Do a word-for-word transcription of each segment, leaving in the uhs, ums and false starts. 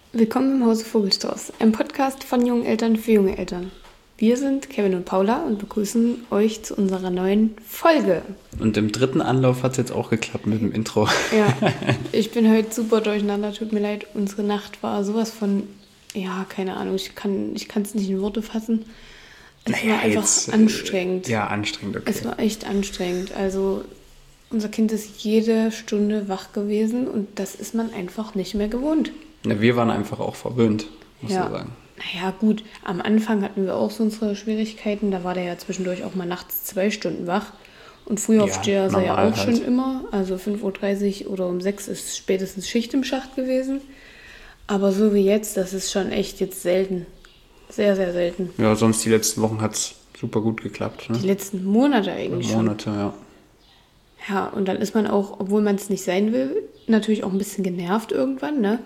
Willkommen im Hause Vogelstrauß, ein Podcast von jungen Eltern für junge Eltern. Wir sind Kevin und Paula und begrüßen euch zu unserer neuen Folge. Und im dritten Anlauf hat es jetzt auch geklappt mit dem Intro. Ja, ich bin heute super durcheinander, tut mir leid. Unsere Nacht war sowas von, ja, keine Ahnung, ich kann ich kann es nicht in Worte fassen. Es naja, war einfach jetzt, anstrengend. Ja, anstrengend, okay. Es war echt anstrengend. Also unser Kind ist jede Stunde wach gewesen und das ist man einfach nicht mehr gewohnt. Ja, wir waren einfach auch verwöhnt, muss ja. ich sagen. Naja, gut, am Anfang hatten wir auch so unsere Schwierigkeiten. Da war der ja zwischendurch auch mal nachts zwei Stunden wach. Und Frühaufsteher ist er ja auch halt. schon immer. Also fünf Uhr dreißig oder um sechs ist spätestens Schicht im Schacht gewesen. Aber so wie jetzt, das ist schon echt jetzt selten. Sehr, sehr selten. Ja, sonst die letzten Wochen hat es super gut geklappt. Ne? Die letzten Monate eigentlich Monate, schon. ja. Ja, und dann ist man auch, obwohl man es nicht sein will, natürlich auch ein bisschen genervt irgendwann, ne?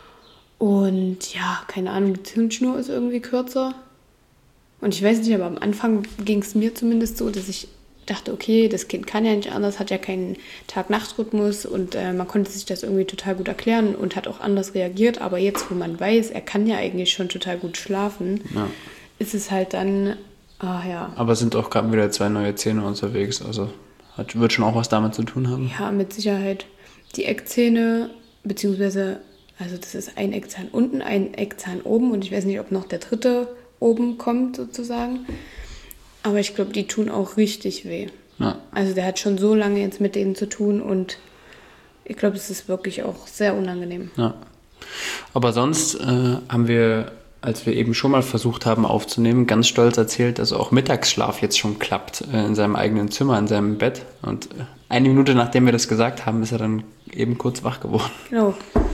Und ja, keine Ahnung, die Zündschnur ist irgendwie kürzer. Und ich weiß nicht, aber am Anfang ging es mir zumindest so, dass ich dachte, okay, das Kind kann ja nicht anders, hat ja keinen Tag-Nacht-Rhythmus und äh, man konnte sich das irgendwie total gut erklären und hat auch anders reagiert. Aber jetzt, wo man weiß, er kann ja eigentlich schon total gut schlafen, ja. ist es halt dann, ah ja. Aber sind auch gerade wieder zwei neue Zähne unterwegs, also hat, wird schon auch was damit zu tun haben? Ja, mit Sicherheit. Die Eckzähne, beziehungsweise... Also das ist ein Eckzahn unten, ein Eckzahn oben und ich weiß nicht, ob noch der dritte oben kommt sozusagen. Aber ich glaube, die tun auch richtig weh. Ja. Also der hat schon so lange jetzt mit denen zu tun und ich glaube, es ist wirklich auch sehr unangenehm. Ja. Aber sonst äh, haben wir, als wir eben schon mal versucht haben aufzunehmen, ganz stolz erzählt, dass auch Mittagsschlaf jetzt schon klappt äh, in seinem eigenen Zimmer, in seinem Bett. Und äh, eine Minute nachdem wir das gesagt haben, ist er dann eben kurz wach geworden. Genau.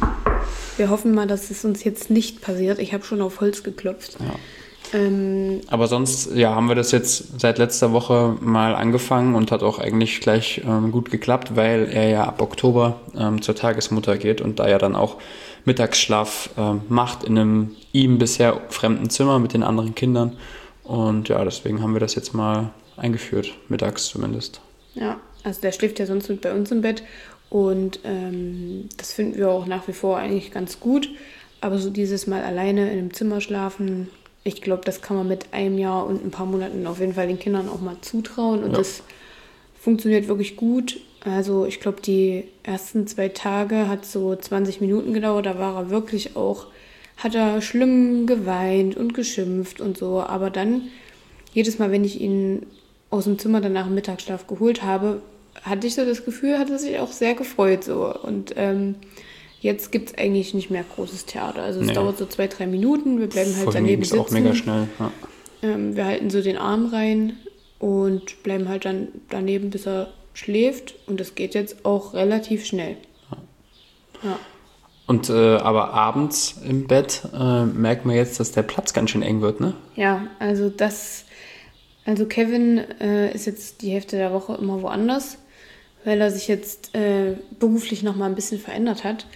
Wir hoffen mal, dass es uns jetzt nicht passiert. Ich habe schon auf Holz geklopft. Ja. Ähm, Aber sonst ja, haben wir das jetzt seit letzter Woche mal angefangen und hat auch eigentlich gleich ähm, gut geklappt, weil er ja ab Oktober ähm, zur Tagesmutter geht und da ja dann auch Mittagsschlaf ähm, macht in einem ihm bisher fremden Zimmer mit den anderen Kindern. Und ja, deswegen haben wir das jetzt mal eingeführt, mittags zumindest. Ja, also der schläft ja sonst mit bei uns im Bett. Und ähm, das finden wir auch nach wie vor eigentlich ganz gut. Aber so dieses Mal alleine in einem Zimmer schlafen, ich glaube, das kann man mit einem Jahr und ein paar Monaten auf jeden Fall den Kindern auch mal zutrauen. Und ja. das funktioniert wirklich gut. Also ich glaube, die ersten zwei Tage hat so zwanzig Minuten gedauert. Da war er wirklich auch, hat er schlimm geweint und geschimpft und so. Aber dann, jedes Mal, wenn ich ihn aus dem Zimmer dann nach dem Mittagsschlaf geholt habe, hatte ich so das Gefühl, hat er sich auch sehr gefreut. So. Und ähm, jetzt gibt es eigentlich nicht mehr großes Theater. Also es nee. dauert so zwei, drei Minuten. Wir bleiben halt Vorhin daneben ging's sitzen. Auch mega schnell. Ja. Ähm, wir halten so den Arm rein und bleiben halt dann daneben, bis er schläft. Und das geht jetzt auch relativ schnell. Ja. ja. Und äh, aber abends im Bett äh, merkt man jetzt, dass der Platz ganz schön eng wird, ne? Ja, also das... Also Kevin äh, ist jetzt die Hälfte der Woche immer woanders, weil er sich jetzt äh, beruflich nochmal ein bisschen verändert hat.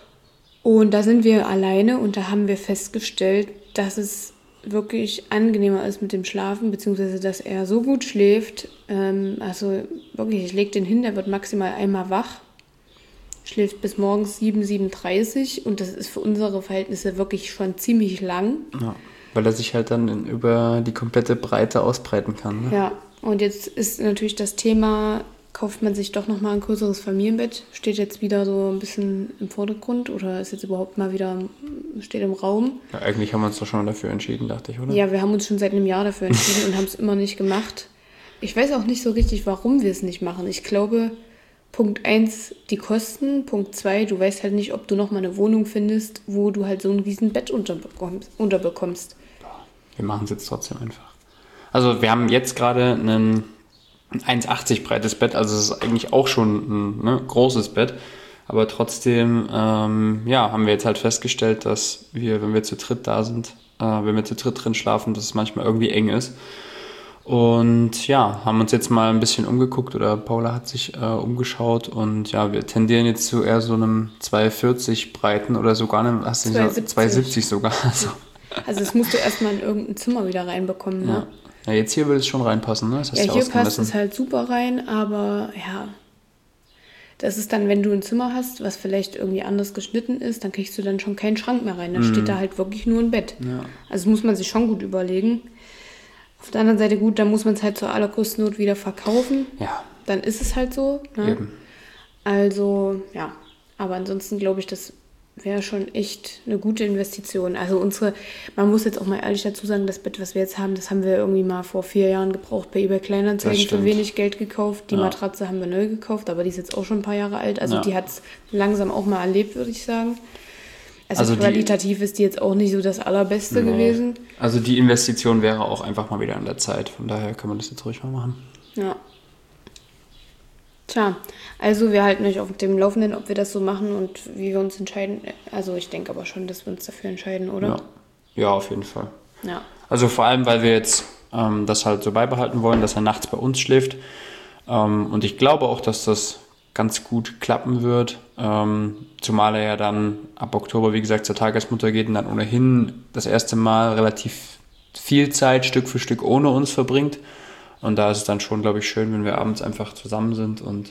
Und da sind wir alleine und da haben wir festgestellt, dass es wirklich angenehmer ist mit dem Schlafen, beziehungsweise dass er so gut schläft. Ähm, also wirklich, ich lege den hin, der wird maximal einmal wach, schläft bis morgens sieben, sieben Uhr dreißig und das ist für unsere Verhältnisse wirklich schon ziemlich lang. Ja. Weil er sich halt dann über die komplette Breite ausbreiten kann. Ne? Ja, und jetzt ist natürlich das Thema, kauft man sich doch nochmal ein größeres Familienbett? Steht jetzt wieder so ein bisschen im Vordergrund oder ist jetzt überhaupt mal wieder, steht im Raum? Ja, eigentlich haben wir uns doch schon dafür entschieden, dachte ich, oder? Ja, wir haben uns schon seit einem Jahr dafür entschieden und haben es immer nicht gemacht. Ich weiß auch nicht so richtig, warum wir es nicht machen. Ich glaube, Punkt eins, die Kosten. Punkt zwei, du weißt halt nicht, ob du nochmal eine Wohnung findest, wo du halt so ein riesen Bett unterbekommst. unterbekommst. Wir machen es jetzt trotzdem einfach. Also wir haben jetzt gerade ein eins Komma achtzig breites Bett, also es ist eigentlich auch schon ein ne, großes Bett, aber trotzdem ähm, ja, haben wir jetzt halt festgestellt, dass wir, wenn wir zu dritt da sind, äh, wenn wir zu dritt drin schlafen, dass es manchmal irgendwie eng ist. Und ja, haben uns jetzt mal ein bisschen umgeguckt oder Paula hat sich äh, umgeschaut und ja, wir tendieren jetzt zu eher so einem zwei Komma vierzig breiten oder sogar einem zwei Komma siebzig sogar. Also. Also das musst du erstmal in irgendein Zimmer wieder reinbekommen, ne? Ja, ja jetzt hier würde es schon reinpassen, ne? Das hast ja, du hier passt es halt super rein, aber ja, Das ist dann, wenn du ein Zimmer hast, was vielleicht irgendwie anders geschnitten ist, dann kriegst du dann schon keinen Schrank mehr rein. Dann mhm. steht da halt wirklich nur ein Bett. Ja. Also das muss man sich schon gut überlegen. Auf der anderen Seite gut, dann muss man es halt zur allergrößten Not wieder verkaufen. Ja. Dann ist es halt so. Ne? Eben. Also, ja. Aber ansonsten glaube ich, das wäre schon echt eine gute Investition. Also unsere, man muss jetzt auch mal ehrlich dazu sagen, das Bett, was wir jetzt haben, das haben wir irgendwie mal vor vier Jahren gebraucht, bei eBay Kleinanzeigen für wenig Geld gekauft. Die ja. Matratze haben wir neu gekauft, aber die ist jetzt auch schon ein paar Jahre alt. Also ja. die hat es langsam auch mal erlebt, würde ich sagen. Also, also qualitativ die, ist die jetzt auch nicht so das Allerbeste nee. gewesen. Also die Investition wäre auch einfach mal wieder an der Zeit. Von daher kann man das jetzt ruhig mal machen. Ja. Tja, also wir halten euch auf dem Laufenden, ob wir das so machen und wie wir uns entscheiden. Also ich denke aber schon, dass wir uns dafür entscheiden, oder? Ja, ja auf jeden Fall. Ja. Also vor allem, weil wir jetzt ähm, das halt so beibehalten wollen, dass er nachts bei uns schläft. Ähm, und ich glaube auch, dass das ganz gut klappen wird. Ähm, zumal er ja dann ab Oktober, wie gesagt, zur Tagesmutter geht und dann ohnehin das erste Mal relativ viel Zeit Stück für Stück ohne uns verbringt. Und da ist es dann schon, glaube ich, schön, wenn wir abends einfach zusammen sind. Und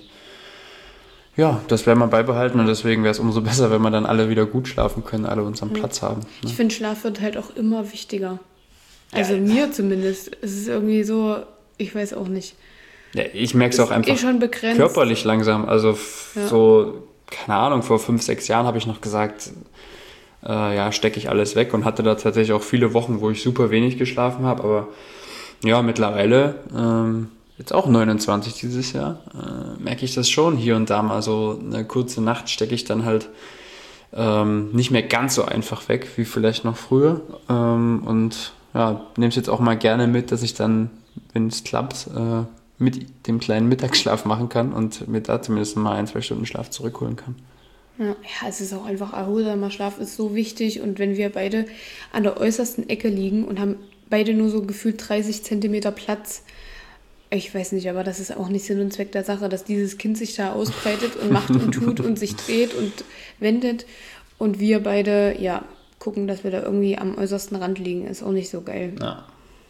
ja, das werden wir beibehalten. Und deswegen wäre es umso besser, wenn wir dann alle wieder gut schlafen können, alle unseren ja. Platz haben. Ne? Ich finde, Schlaf wird halt auch immer wichtiger. Also ja. mir zumindest. Es ist irgendwie so, ich weiß auch nicht. Ja, ich merke es auch einfach eh schon begrenzt. Körperlich langsam. Also f- ja. so, keine Ahnung, vor fünf, sechs Jahren habe ich noch gesagt, äh, ja, stecke ich alles weg. Und hatte da tatsächlich auch viele Wochen, wo ich super wenig geschlafen habe. Aber ja, mittlerweile, ähm, jetzt auch neunundzwanzig dieses Jahr, äh, merke ich das schon hier und da mal so. Eine kurze Nacht stecke ich dann halt ähm, nicht mehr ganz so einfach weg, wie vielleicht noch früher. Ähm, und ja, nehme es jetzt auch mal gerne mit, dass ich dann, wenn es klappt, äh, mit dem kleinen Mittagsschlaf machen kann und mir da zumindest mal ein, zwei Stunden Schlaf zurückholen kann. Ja, ja, es ist auch einfach erholsamer Schlaf, ist so wichtig. Und wenn wir beide an der äußersten Ecke liegen und haben beide nur so gefühlt dreißig Zentimeter Platz. Ich weiß nicht, aber das ist auch nicht Sinn und Zweck der Sache, dass dieses Kind sich da ausbreitet und macht und tut und sich dreht und wendet. Und wir beide, ja, gucken, dass wir da irgendwie am äußersten Rand liegen. Ist auch nicht so geil. Ja.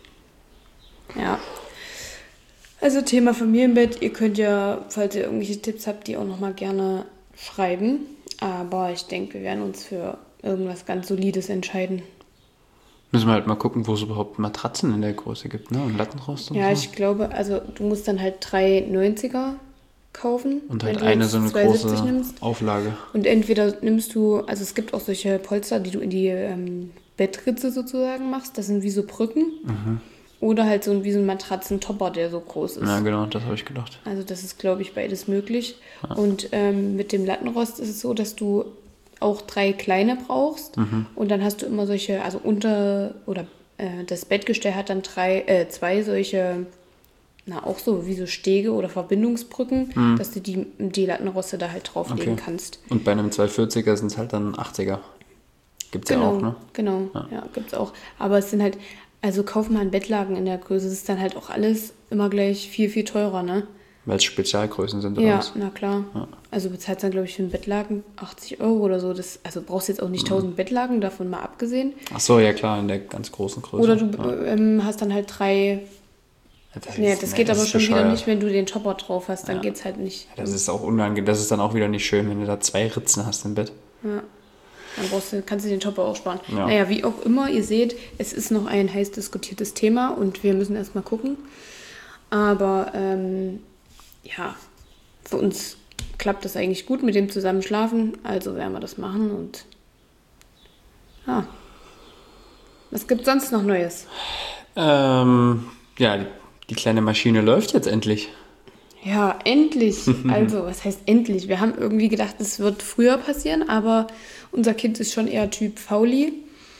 Ja. Also Thema Familienbett. Ihr könnt ja, falls ihr irgendwelche Tipps habt, die auch nochmal gerne schreiben. Aber ich denke, wir werden uns für irgendwas ganz Solides entscheiden. Müssen wir halt mal gucken, wo es überhaupt Matratzen in der Größe gibt, ne? Und Lattenrost und ja, so. Ich glaube, also du musst dann halt drei neunziger kaufen. Und halt eine so eine große Auflage. Und entweder nimmst du, also es gibt auch solche Polster, die du in die ähm, Bettritze sozusagen machst. Das sind wie so Brücken. Mhm. Oder halt so wie so ein Matratzentopper, der so groß ist. Ja, genau, das habe ich gedacht. Also das ist, glaube ich, beides möglich. Ja. Und ähm, mit dem Lattenrost ist es so, dass du auch drei kleine brauchst. Mhm. Und dann hast du immer solche, also unter, oder äh, das Bettgestell hat dann drei, äh, zwei solche, na auch so wie so Stege oder Verbindungsbrücken, mhm. dass du die, die Lattenroste da halt drauflegen okay. kannst. Und bei einem zweihundertvierziger sind es halt dann achtziger. Gibt's genau, ja auch, ne? Genau, ja. ja, gibt's auch. Aber es sind halt, also kauf mal einen Bettlaken in der Größe, das ist dann halt auch alles immer gleich viel, viel teurer, ne? Weil es Spezialgrößen sind, oder ja, was? Na klar. Ja. Also bezahlst dann, glaube ich, für einen Bettlaken achtzig Euro oder so. Das, also brauchst jetzt auch nicht tausend mhm. Bettlaken, davon mal abgesehen. Ach so, ja klar, in der ganz großen Größe. Oder du ja. ähm, hast dann halt drei... Ja, das, nee, das nee, geht das aber schon bescheuert. Wieder nicht, wenn du den Topper drauf hast. Dann ja. geht's halt nicht. Ja, das ist auch unangenehm. Das ist dann auch wieder nicht schön, wenn du da zwei Ritzen hast im Bett. Ja. Dann brauchst du, kannst du den Topper auch sparen. Ja. Naja, wie auch immer, ihr seht, es ist noch ein heiß diskutiertes Thema und wir müssen erstmal gucken. Aber ähm, ja... Für uns klappt das eigentlich gut mit dem Zusammenschlafen, also werden wir das machen und ja. Was gibt sonst noch Neues? Ähm, ja, die, die kleine Maschine läuft jetzt endlich. Ja, endlich. Also, was heißt endlich? Wir haben irgendwie gedacht, es wird früher passieren, aber unser Kind ist schon eher Typ Fauli.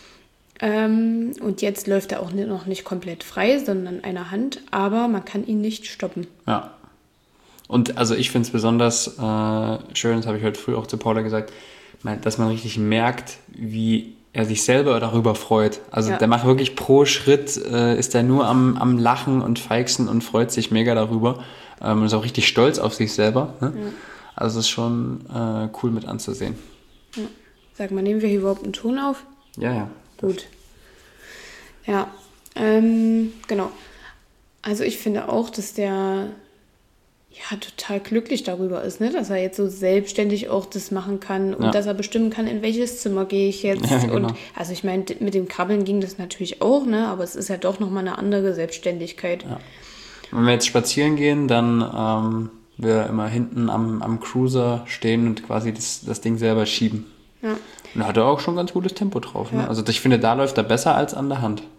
Ähm, und jetzt läuft er auch noch nicht komplett frei, sondern an einer Hand, aber man kann ihn nicht stoppen. Ja. Und also ich finde es besonders äh, schön, das habe ich heute früh auch zu Paula gesagt, dass man richtig merkt, wie er sich selber darüber freut. Also ja. der macht wirklich pro Schritt, äh, ist er nur am, am Lachen und Feixen und freut sich mega darüber. Ähm, und ist auch richtig stolz auf sich selber. Ne? Ja. Also es ist schon äh, cool mit anzusehen. Ja. Sag mal, nehmen wir hier überhaupt einen Ton auf? Ja, ja. Gut. Ja, ähm, genau. Also ich finde auch, dass der... ja, total glücklich darüber ist, ne? Dass er jetzt so selbstständig auch das machen kann und Ja. dass er bestimmen kann, in welches Zimmer gehe ich jetzt. Ja, genau. Und also ich meine, mit dem Krabbeln ging das natürlich auch, ne? Aber es ist ja doch nochmal eine andere Selbstständigkeit. Ja. Wenn wir jetzt spazieren gehen, dann ähm, wir immer hinten am, am Cruiser stehen und quasi das, das Ding selber schieben. Ja. Und da hat er auch schon ganz gutes Tempo drauf. Ne? Ja. Also ich finde, da läuft er besser als an der Hand.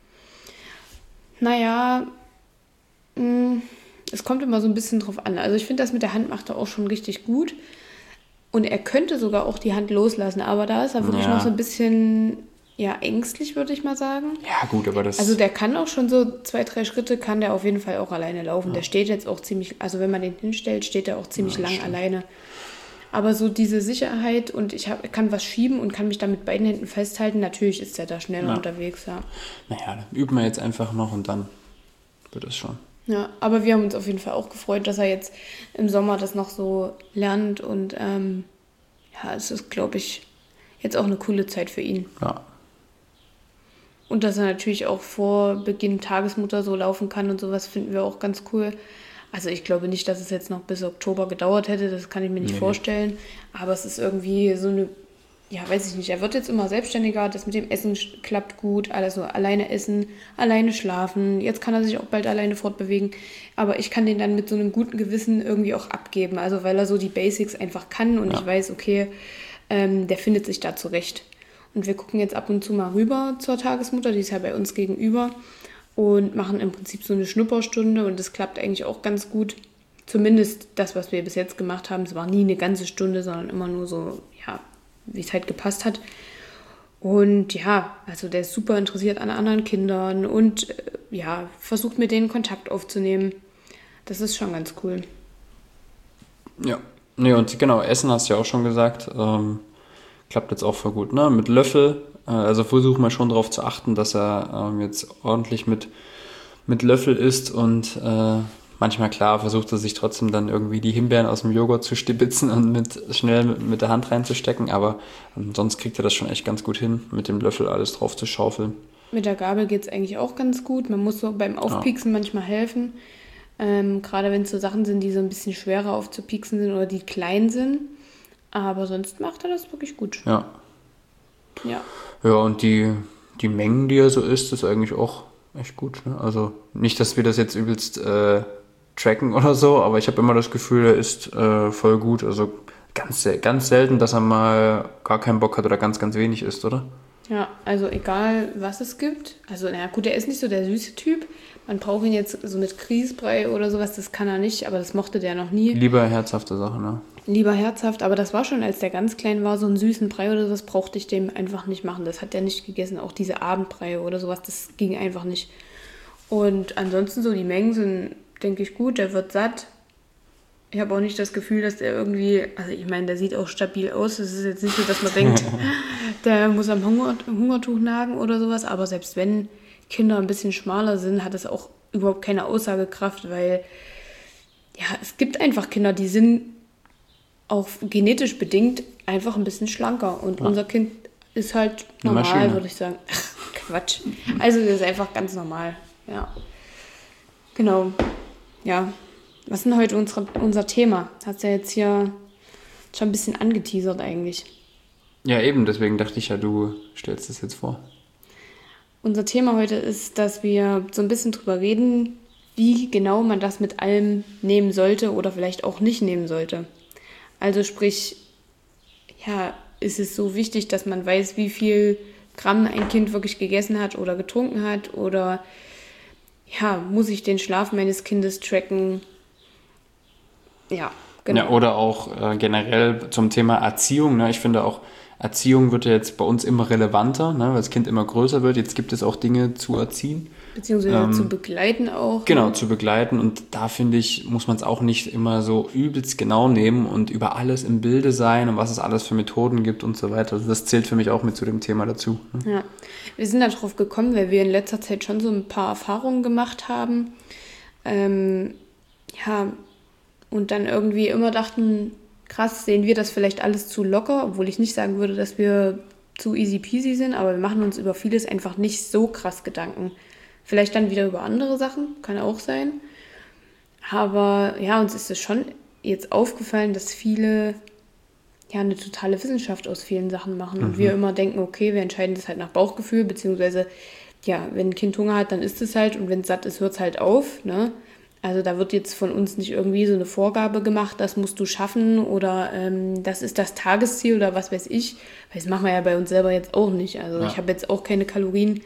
Naja, mh, es kommt immer so ein bisschen drauf an. Also ich finde, das mit der Hand macht er auch schon richtig gut. Und er könnte sogar auch die Hand loslassen, aber da ist er wirklich Ja. noch so ein bisschen, ja, ängstlich, würde ich mal sagen. Ja gut, aber das... Also der kann auch schon so zwei, drei Schritte, kann der auf jeden Fall auch alleine laufen. Der steht jetzt auch ziemlich, also wenn man den hinstellt, steht er auch ziemlich Ja, lang stimmt. alleine. Aber so diese Sicherheit und ich hab, kann was schieben und kann mich dann mit beiden Händen festhalten, natürlich ist der da schneller Ja. unterwegs, ja. Naja, dann üben wir jetzt einfach noch und dann wird es schon. Ja, aber wir haben uns auf jeden Fall auch gefreut, dass er jetzt im Sommer das noch so lernt und ähm, ja, es ist, glaube ich, jetzt auch eine coole Zeit für ihn. Ja. Und dass er natürlich auch vor Beginn Tagesmutter so laufen kann und sowas, finden wir auch ganz cool. Also ich glaube nicht, dass es jetzt noch bis Oktober gedauert hätte, das kann ich mir nicht Nee. vorstellen. Aber es ist irgendwie so eine, ja, weiß ich nicht, er wird jetzt immer selbstständiger, das mit dem Essen sch- klappt gut, alles so alleine essen, alleine schlafen. Jetzt kann er sich auch bald alleine fortbewegen. Aber ich kann den dann mit so einem guten Gewissen irgendwie auch abgeben. Also weil er so die Basics einfach kann und Ja. ich weiß, okay, ähm, der findet sich da zurecht. Und wir gucken jetzt ab und zu mal rüber zur Tagesmutter, die ist ja bei uns gegenüber und machen im Prinzip so eine Schnupperstunde und das klappt eigentlich auch ganz gut. Zumindest das, was wir bis jetzt gemacht haben. Es war nie eine ganze Stunde, sondern immer nur so, ja, wie es halt gepasst hat. Und ja, also der ist super interessiert an anderen Kindern und äh, ja, versucht mit denen Kontakt aufzunehmen. Das ist schon ganz cool. Ja. Nee, und genau, Essen hast du ja auch schon gesagt. Ähm, klappt jetzt auch voll gut, ne? Mit Löffel. Äh, also versuchen wir schon darauf zu achten, dass er ähm, jetzt ordentlich mit, mit Löffel isst und äh, manchmal, klar, versucht er sich trotzdem dann irgendwie die Himbeeren aus dem Joghurt zu stibitzen und mit, schnell mit, mit der Hand reinzustecken, aber ähm, sonst kriegt er das schon echt ganz gut hin, mit dem Löffel alles drauf zu schaufeln. Mit der Gabel geht es eigentlich auch ganz gut. Man muss so beim Aufpieksen manchmal helfen. Ähm, gerade wenn es so Sachen sind, die so ein bisschen schwerer aufzupieksen sind oder die klein sind. Aber sonst macht er das wirklich gut. Ja. Ja. Ja, und die, die Mengen, die er so isst, ist eigentlich auch echt gut. Ne? Also nicht, dass wir das jetzt übelst äh, tracken oder so, aber ich habe immer das Gefühl, er isst äh, voll gut. Also ganz, sel- ganz selten, dass er mal gar keinen Bock hat oder ganz, ganz wenig isst, oder? Ja, also egal, was es gibt. Also, na gut, er ist nicht so der süße Typ. Man braucht ihn jetzt so mit Grießbrei oder sowas, das kann er nicht, aber das mochte der noch nie. Lieber herzhafte Sachen, ne? Lieber herzhaft, aber das war schon, als der ganz klein war, so einen süßen Brei oder sowas brauchte ich dem einfach nicht machen. Das hat er nicht gegessen. Auch diese Abendbrei oder sowas, das ging einfach nicht. Und ansonsten so, die Mengen sind, denke ich, gut. Der wird satt. Ich habe auch nicht das Gefühl, dass der irgendwie, also ich meine, der sieht auch stabil aus. Es ist jetzt nicht so, dass man denkt, der muss am Hunger, Hungertuch nagen oder sowas. Aber selbst wenn Kinder ein bisschen schmaler sind, hat das auch überhaupt keine Aussagekraft, weil ja, es gibt einfach Kinder, die sind auch genetisch bedingt einfach ein bisschen schlanker. Und Ja. unser Kind ist halt Eine normal, Maschine. würde ich sagen. Ach, Quatsch. Also das ist einfach ganz normal. Ja. Genau. Ja. Was ist denn heute unsere, unser Thema? Hast ja jetzt hier schon ein bisschen angeteasert eigentlich. Ja, eben, deswegen dachte ich ja, du stellst das jetzt vor. Unser Thema heute ist, dass wir so ein bisschen drüber reden, wie genau man das mit allem nehmen sollte oder vielleicht auch nicht nehmen sollte. Also sprich, ja, ist es so wichtig, dass man weiß, wie viel Gramm ein Kind wirklich gegessen hat oder getrunken hat oder ja, muss ich den Schlaf meines Kindes tracken? Ja, genau. Ja, oder auch äh, generell zum Thema Erziehung. Ne? Ich finde auch, Erziehung wird ja jetzt bei uns immer relevanter, ne? Weil das Kind immer größer wird. Jetzt gibt es auch Dinge zu erziehen. Beziehungsweise ähm, zu begleiten auch. Genau, zu begleiten. Und da finde ich, muss man es auch nicht immer so übelst genau nehmen und über alles im Bilde sein und was es alles für Methoden gibt und so weiter. Also das zählt für mich auch mit zu dem Thema dazu. Ne? Ja, wir sind darauf gekommen, weil wir in letzter Zeit schon so ein paar Erfahrungen gemacht haben. Ähm, ja, und dann irgendwie immer dachten, krass, sehen wir das vielleicht alles zu locker, obwohl ich nicht sagen würde, dass wir zu easy peasy sind, aber wir machen uns über vieles einfach nicht so krass Gedanken. Vielleicht dann wieder über andere Sachen, kann auch sein. Aber ja, uns ist es schon jetzt aufgefallen, dass viele ja eine totale Wissenschaft aus vielen Sachen machen. Und mhm. wir immer denken, okay, wir entscheiden das halt nach Bauchgefühl, beziehungsweise ja, wenn ein Kind Hunger hat, dann isst es halt und wenn es satt ist, hört es halt auf, ne? Also da wird jetzt von uns nicht irgendwie so eine Vorgabe gemacht, das musst du schaffen oder ähm, das ist das Tagesziel oder was weiß ich. Weil das machen wir ja bei uns selber jetzt auch nicht. Also ja. ich habe jetzt auch keine Kalorienzahl,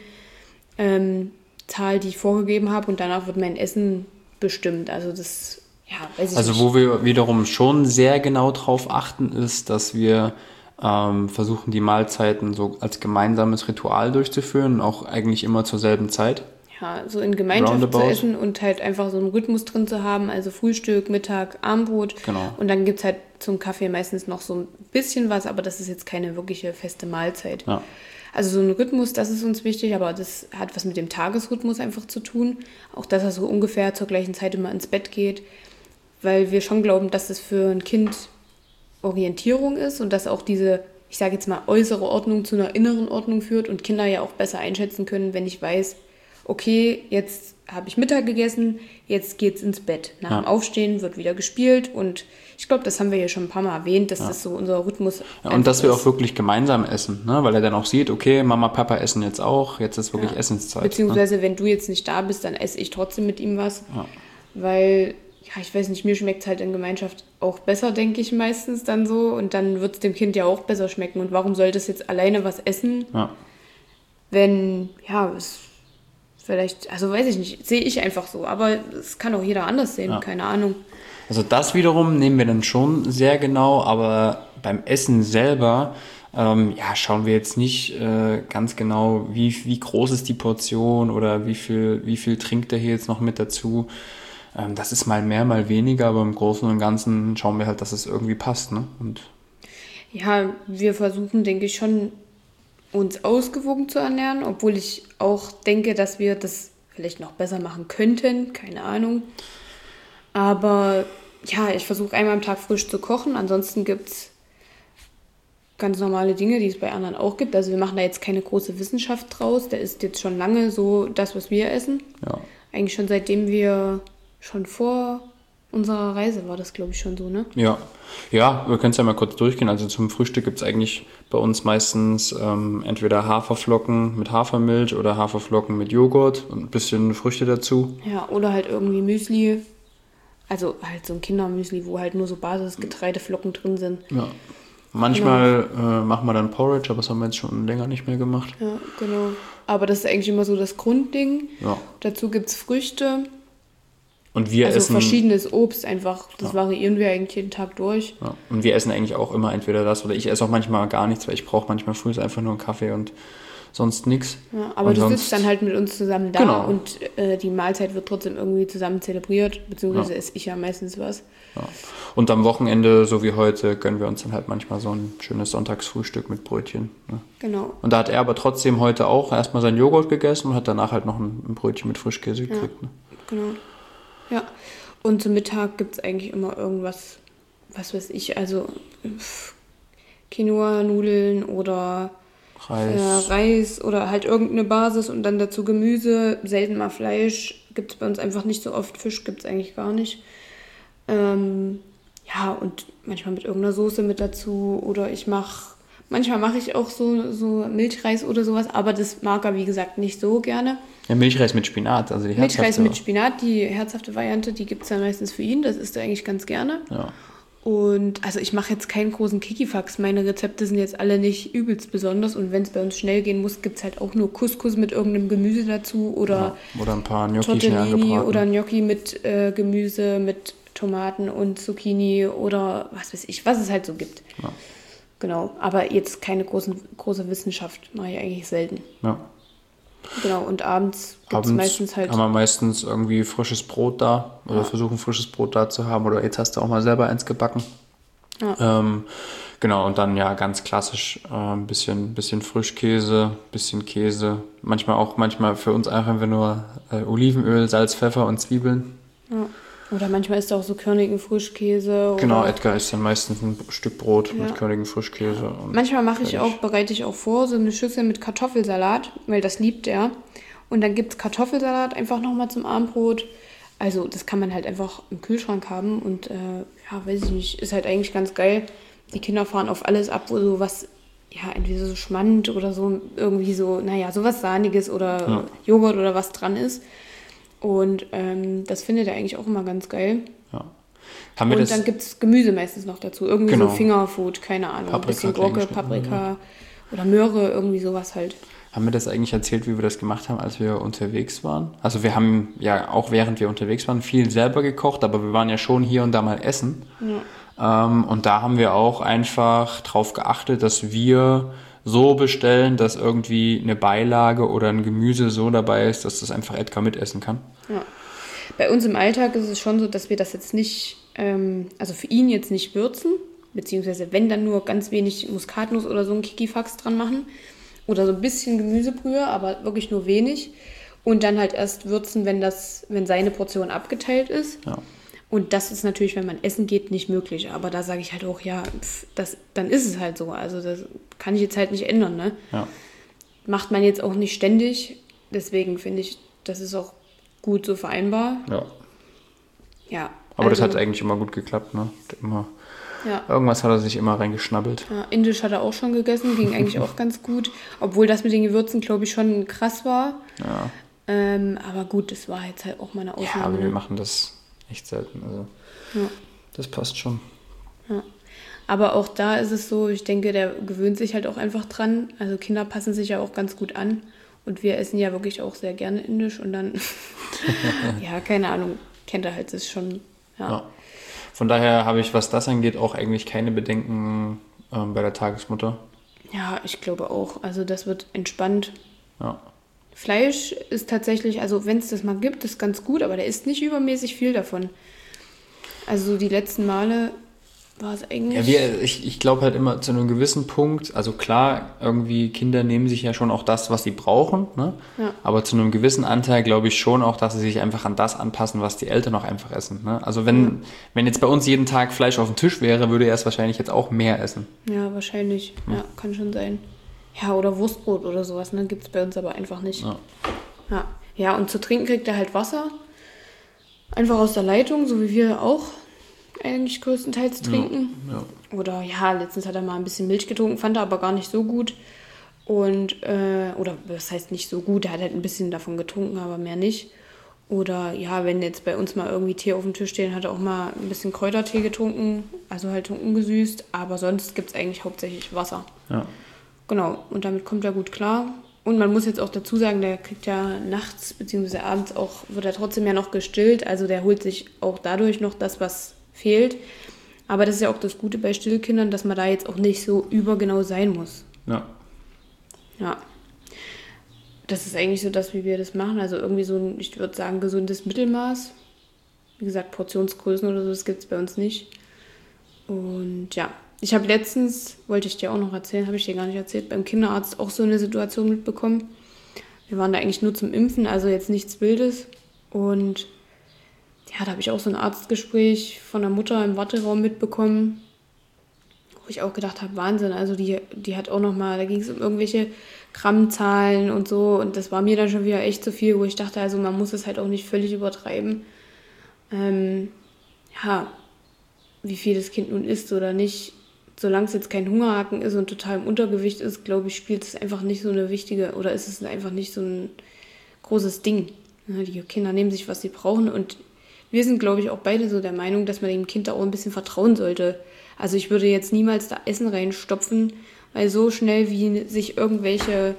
ähm, die ich vorgegeben habe und danach wird mein Essen bestimmt. Also das, ja, weiß ich also nicht. Also wo wir wiederum schon sehr genau drauf achten, ist, dass wir ähm, versuchen, die Mahlzeiten so als gemeinsames Ritual durchzuführen, auch eigentlich immer zur selben Zeit. Ja, so in Gemeinschaft Roundabout. Zu essen und halt einfach so einen Rhythmus drin zu haben, also Frühstück, Mittag, Abendbrot. Genau. Und dann gibt es halt zum Kaffee meistens noch so ein bisschen was, aber das ist jetzt keine wirkliche feste Mahlzeit. Ja. Also so ein Rhythmus, das ist uns wichtig, aber das hat was mit dem Tagesrhythmus einfach zu tun. Auch, dass er so ungefähr zur gleichen Zeit immer ins Bett geht, weil wir schon glauben, dass es für ein Kind Orientierung ist und dass auch diese, ich sage jetzt mal, äußere Ordnung zu einer inneren Ordnung führt und Kinder ja auch besser einschätzen können, wenn ich weiß, okay, jetzt habe ich Mittag gegessen, jetzt geht's ins Bett. Nach ja. dem Aufstehen wird wieder gespielt und ich glaube, das haben wir hier schon ein paar Mal erwähnt, dass ja. das so unser Rhythmus ja, und dass ist. wir auch wirklich gemeinsam essen, ne? Weil er dann auch sieht, okay, Mama, Papa essen jetzt auch, jetzt ist wirklich ja. Essenszeit. Beziehungsweise, ne? wenn du jetzt nicht da bist, dann esse ich trotzdem mit ihm was, ja. weil, ja, ich weiß nicht, mir schmeckt es halt in Gemeinschaft auch besser, denke ich meistens dann so und dann wird es dem Kind ja auch besser schmecken und warum sollte es jetzt alleine was essen, ja. wenn, ja, es vielleicht, also weiß ich nicht, sehe ich einfach so, aber es kann auch jeder anders sehen, ja. keine Ahnung. Also das wiederum nehmen wir dann schon sehr genau, aber beim Essen selber ähm, ja, schauen wir jetzt nicht äh, ganz genau, wie, wie groß ist die Portion oder wie viel, wie viel trinkt er hier jetzt noch mit dazu. Ähm, das ist mal mehr, mal weniger, aber im Großen und Ganzen schauen wir halt, dass es irgendwie passt. Ne? Und ja, wir versuchen, denke ich, schon uns ausgewogen zu ernähren, obwohl ich auch denke, dass wir das vielleicht noch besser machen könnten, keine Ahnung. Aber ja, ich versuche einmal am Tag frisch zu kochen, ansonsten gibt es ganz normale Dinge, die es bei anderen auch gibt. Also wir machen da jetzt keine große Wissenschaft draus, der isst jetzt schon lange so das, was wir essen. Ja. Eigentlich schon seitdem wir, schon vor unserer Reise war das, glaube ich, schon so, ne? Ja, ja, wir können es ja mal kurz durchgehen. Also zum Frühstück gibt es eigentlich bei uns meistens ähm, entweder Haferflocken mit Hafermilch oder Haferflocken mit Joghurt und ein bisschen Früchte dazu. Ja, oder halt irgendwie Müsli. Also halt so ein Kindermüsli, wo halt nur so Basisgetreideflocken drin sind. Ja. Manchmal genau. äh, machen wir dann Porridge, aber das haben wir jetzt schon länger nicht mehr gemacht. Ja, genau. Aber das ist eigentlich immer so das Grundding. Ja. Dazu gibt es Früchte. Und wir also essen verschiedenes Obst einfach. Das ja. variieren wir eigentlich jeden Tag durch. Ja. Und wir essen eigentlich auch immer entweder das oder ich esse auch manchmal gar nichts, weil ich brauche manchmal früh einfach nur einen Kaffee und sonst nichts. Ja, aber und du sonst, sitzt dann halt mit uns zusammen da genau. und äh, die Mahlzeit wird trotzdem irgendwie zusammen zelebriert, beziehungsweise ja. esse ich ja meistens was. Ja. Und am Wochenende, so wie heute, gönnen wir uns dann halt manchmal so ein schönes Sonntagsfrühstück mit Brötchen. Ne? Genau. Und da hat er aber trotzdem heute auch erstmal seinen Joghurt gegessen und hat danach halt noch ein, ein Brötchen mit Frischkäse gekriegt. Ja, ne? Genau. Ja. Und zum Mittag gibt es eigentlich immer irgendwas, was weiß ich, also Quinoa-Nudeln oder Reis. Äh, Reis oder halt irgendeine Basis und dann dazu Gemüse, selten mal Fleisch, gibt es bei uns einfach nicht so oft, Fisch gibt es eigentlich gar nicht. Ähm, ja, und manchmal mit irgendeiner Soße mit dazu oder ich mache, manchmal mache ich auch so, so Milchreis oder sowas, aber das mag er, wie gesagt, nicht so gerne. Ja, Milchreis mit Spinat, also die herzhafte. Milchreis mit Spinat, die herzhafte Variante, die gibt es dann meistens für ihn, das isst er eigentlich ganz gerne. Ja. Und also ich mache jetzt keinen großen Kikifax, meine Rezepte sind jetzt alle nicht übelst besonders und wenn es bei uns schnell gehen muss, gibt es halt auch nur Couscous mit irgendeinem Gemüse dazu oder, ja, oder ein paar Gnocchi Tortellini oder Gnocchi mit äh, Gemüse, mit Tomaten und Zucchini oder was weiß ich, was es halt so gibt. Ja. Genau, aber jetzt keine großen, große Wissenschaft, mache ich eigentlich selten. Ja. Genau, und abends gibt es meistens halt... haben wir meistens irgendwie frisches Brot da oder ja. versuchen frisches Brot da zu haben oder jetzt hast du auch mal selber eins gebacken. Ja. Ähm, genau, und dann ja ganz klassisch äh, ein bisschen, bisschen Frischkäse, bisschen Käse. Manchmal auch, manchmal für uns einfach nur äh, Olivenöl, Salz, Pfeffer und Zwiebeln. Ja. Oder manchmal ist da auch so körnigen Frischkäse. Genau, oder Edgar isst dann meistens ein Stück Brot ja. mit körnigen Frischkäse. Und manchmal mache ich auch, bereite ich auch vor, so eine Schüssel mit Kartoffelsalat, weil das liebt er. Und dann gibt es Kartoffelsalat einfach nochmal zum Abendbrot. Also das kann man halt einfach im Kühlschrank haben und äh, ja, weiß ich nicht, ist halt eigentlich ganz geil. Die Kinder fahren auf alles ab, wo so was, ja, entweder so Schmand oder so irgendwie so, naja, sowas Sahniges oder Ja. Joghurt oder was dran ist. Und ähm, das findet er eigentlich auch immer ganz geil. Ja. Haben wir Und das, dann gibt es Gemüse meistens noch dazu. Irgendwie Genau. so Fingerfood, keine Ahnung. Ein Paprika, bisschen Gurke, kleingeschnitten, Paprika oder Möhre, irgendwie sowas halt. haben wir das eigentlich erzählt, wie wir das gemacht haben, als wir unterwegs waren? Also wir haben ja auch während wir unterwegs waren viel selber gekocht, aber wir waren ja schon hier und da mal essen. Ja. Ähm, und da haben wir auch einfach drauf geachtet, dass wir so bestellen, dass irgendwie eine Beilage oder ein Gemüse so dabei ist, dass das einfach Edgar mitessen kann. Ja. Bei uns im Alltag ist es schon so, dass wir das jetzt nicht, ähm, also für ihn jetzt nicht würzen, beziehungsweise wenn dann nur ganz wenig Muskatnuss oder so ein Kikifax dran machen oder so ein bisschen Gemüsebrühe, aber wirklich nur wenig und dann halt erst würzen, wenn das, wenn seine Portion abgeteilt ist. Ja. Und das ist natürlich, wenn man essen geht, nicht möglich. Aber da sage ich halt auch, ja, pf, das, dann ist es halt so. Also das kann ich jetzt halt nicht ändern, ne? Ja. Macht man jetzt auch nicht ständig. Deswegen finde ich, das ist auch gut so vereinbar. Ja. Ja. Aber das also, hat eigentlich immer gut geklappt, ne? Immer, ja. irgendwas hat er sich immer reingeschnabbelt. Ja, Indisch hat er auch schon gegessen, ging eigentlich auch ganz gut. Obwohl das mit den Gewürzen, glaube ich, schon krass war. Ja. Ähm, aber gut, das war jetzt halt auch mal eine Ja, Ausnahme. aber wir ne? machen das echt selten. Also Ja. das passt schon. Ja. Aber auch da ist es so, ich denke, der gewöhnt sich halt auch einfach dran. Also Kinder passen sich ja auch ganz gut an. Und wir essen ja wirklich auch sehr gerne Indisch. Und dann, ja, keine Ahnung, kennt er halt das schon. Ja. Ja. Von daher habe ich, was das angeht, auch eigentlich keine Bedenken ähm, bei der Tagesmutter. Ja, ich glaube auch. Also das wird entspannt. Ja. Fleisch ist tatsächlich, also wenn es das mal gibt, ist ganz gut, aber der isst nicht übermäßig viel davon. Also die letzten Male war es eigentlich... Ja, wir, ich, ich glaube halt immer zu einem gewissen Punkt, also klar, irgendwie Kinder nehmen sich ja schon auch das, was sie brauchen, ne? Ja. Aber zu einem gewissen Anteil glaube ich schon auch, dass sie sich einfach an das anpassen, was die Eltern auch einfach essen. Ne? Also wenn, Ja. wenn jetzt bei uns jeden Tag Fleisch auf dem Tisch wäre, würde er es wahrscheinlich jetzt auch mehr essen. Ja, wahrscheinlich. Ja, kann schon sein. Ja, oder Wurstbrot oder sowas, ne? Gibt es bei uns aber einfach nicht. Ja. Ja. Ja, und zu trinken kriegt er halt Wasser. Einfach aus der Leitung, so wie wir auch eigentlich größtenteils trinken. Ja. Oder ja, letztens hat er mal ein bisschen Milch getrunken, fand er aber gar nicht so gut. Und, äh, oder was heißt nicht so gut, er hat halt ein bisschen davon getrunken, aber mehr nicht. Oder ja, wenn jetzt bei uns mal irgendwie Tee auf dem Tisch stehen, hat er auch mal ein bisschen Kräutertee getrunken, also halt ungesüßt. Aber sonst gibt es eigentlich hauptsächlich Wasser. Ja. Genau, und damit kommt er gut klar. Und man muss jetzt auch dazu sagen, der kriegt ja nachts bzw. abends auch, wird er trotzdem ja noch gestillt. Also der holt sich auch dadurch noch das, was fehlt. Aber das ist ja auch das Gute bei Stillkindern, dass man da jetzt auch nicht so übergenau sein muss. Ja. Ja. Das ist eigentlich so das, wie wir das machen. Also irgendwie so ein, ich würde sagen, gesundes Mittelmaß. Wie gesagt, Portionsgrößen oder so, das gibt es bei uns nicht. Und ja, ich habe letztens, wollte ich dir auch noch erzählen, habe ich dir gar nicht erzählt, beim Kinderarzt auch so eine Situation mitbekommen. Wir waren da eigentlich nur zum Impfen, also jetzt nichts Wildes. Und ja, da habe ich auch so ein Arztgespräch von der Mutter im Warteraum mitbekommen, wo ich auch gedacht habe, Wahnsinn, also die, die hat auch nochmal, da ging es um irgendwelche Grammzahlen und so und das war mir dann schon wieder echt zu viel, wo ich dachte, also man muss es halt auch nicht völlig übertreiben. Ähm, ja, wie viel das Kind nun isst oder nicht, solange es jetzt kein Hungerhaken ist und total im Untergewicht ist, glaube ich, spielt es einfach nicht so eine wichtige, oder ist es einfach nicht so ein großes Ding. Ja, die Kinder nehmen sich, was sie brauchen und wir sind, glaube ich, auch beide so der Meinung, dass man dem Kind da auch ein bisschen vertrauen sollte. Also ich würde jetzt niemals da Essen reinstopfen, weil so schnell wie sich irgendwelche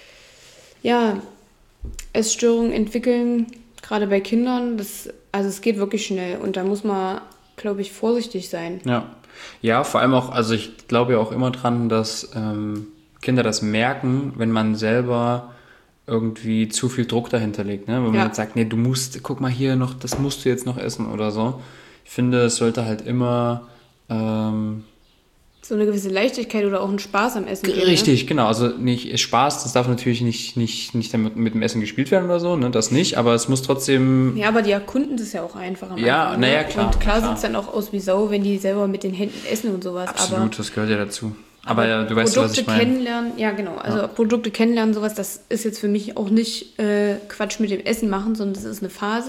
ja, Essstörungen entwickeln, gerade bei Kindern, das, also es geht wirklich schnell und da muss man, glaube ich, vorsichtig sein. Ja. Ja, vor allem auch, also ich glaube ja auch immer dran, dass ähm, Kinder das merken, wenn man selber irgendwie zu viel Druck dahinter legt, ne? Wenn man Ja. jetzt sagt, nee, du musst, guck mal hier noch, das musst du jetzt noch essen oder so. Ich finde, es sollte halt immer ähm, So eine gewisse Leichtigkeit oder auch ein Spaß am Essen geben. richtig, genau. Also nicht Spaß, das darf natürlich nicht, nicht, nicht damit mit dem Essen gespielt werden oder so, ne? Das nicht, aber es muss trotzdem. Ne? Ja, aber die erkunden das ja auch einfach am Ja, Anfang. na ja, ne? klar, Und klar klar. sieht es dann auch aus wie Sau, wenn die selber mit den Händen essen und sowas. Absolut, aber das gehört ja dazu. Aber ja, du weißt, Produkte was ich meine. kennenlernen, ja genau, also Ja. Produkte kennenlernen, sowas, das ist jetzt für mich auch nicht äh, Quatsch mit dem Essen machen, sondern das ist eine Phase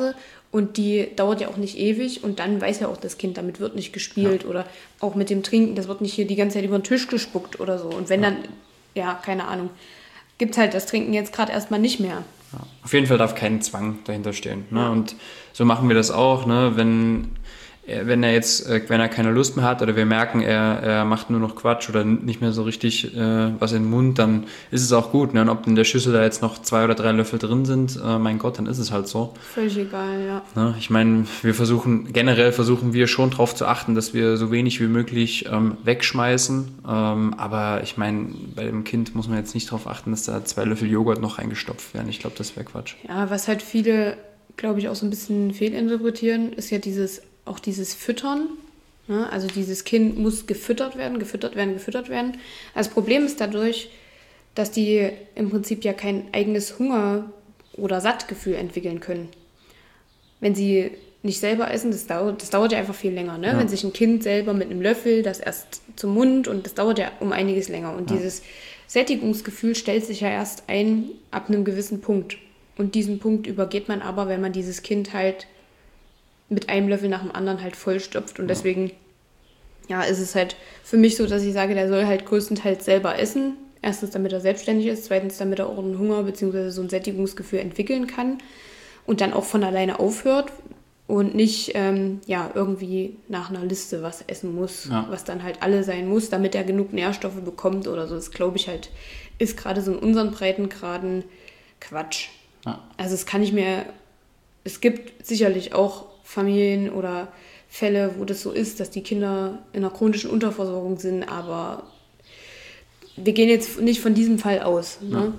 Und die dauert ja auch nicht ewig und dann weiß ja auch das Kind, damit wird nicht gespielt ja. oder auch mit dem Trinken, das wird nicht hier die ganze Zeit über den Tisch gespuckt oder so. Und wenn ja. dann, ja, keine Ahnung, gibt halt das Trinken jetzt gerade erstmal nicht mehr. Ja. Auf jeden Fall darf kein Zwang dahinter stehen. Ne? Ja. Und so machen wir das auch, ne? Wenn wenn er jetzt, wenn er keine Lust mehr hat oder wir merken, er, er macht nur noch Quatsch oder nicht mehr so richtig äh, was in den Mund, dann ist es auch gut. Ne? Und ob in der Schüssel da jetzt noch zwei oder drei Löffel drin sind, äh, mein Gott, dann ist es halt so. Völlig egal, ja. Ne? Ich meine, wir versuchen, generell versuchen wir schon darauf zu achten, dass wir so wenig wie möglich ähm, wegschmeißen. Ähm, aber ich meine, bei dem Kind muss man jetzt nicht darauf achten, dass da zwei Löffel Joghurt noch reingestopft werden. Ich glaube, das wäre Quatsch. Ja, was halt viele, glaube ich, auch so ein bisschen fehlinterpretieren, ist ja dieses auch dieses Füttern, ne? Also dieses Kind muss gefüttert werden, gefüttert werden, gefüttert werden. Das Problem ist dadurch, dass die im Prinzip ja kein eigenes Hunger- oder Sattgefühl entwickeln können. Wenn sie nicht selber essen, das dauert, das dauert ja einfach viel länger. Ne? Ja. Wenn sich ein Kind selber mit einem Löffel das erst zum Mund und das dauert ja um einiges länger. Und ja. dieses Sättigungsgefühl stellt sich ja erst ein ab einem gewissen Punkt. Und diesen Punkt übergeht man aber, wenn man dieses Kind halt mit einem Löffel nach dem anderen halt vollstopft. Und deswegen, ja, ist es halt für mich so, dass ich sage, der soll halt größtenteils selber essen. Erstens, damit er selbstständig ist. Zweitens, damit er auch einen Hunger bzw. so ein Sättigungsgefühl entwickeln kann. Und dann auch von alleine aufhört. Und nicht, ähm, ja, irgendwie nach einer Liste was essen muss. Ja. Was dann halt alle sein muss, damit er genug Nährstoffe bekommt oder so. Das glaube ich halt, ist gerade so in unseren Breitengraden Quatsch. Ja. Also das kann ich mir... Es gibt sicherlich auch Familien oder Fälle, wo das so ist, dass die Kinder in einer chronischen Unterversorgung sind, aber wir gehen jetzt nicht von diesem Fall aus. Ne?